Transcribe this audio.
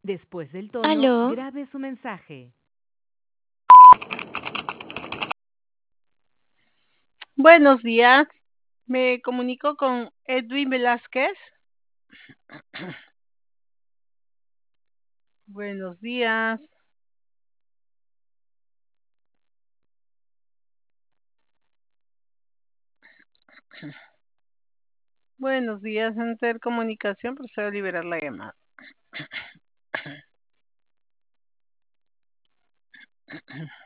Después del tono, Aló, grabe su mensaje. Buenos días, me comunico con Edwin Velázquez. Buenos días. Buenos días, Intercomunicación, procedo a liberar la llamada.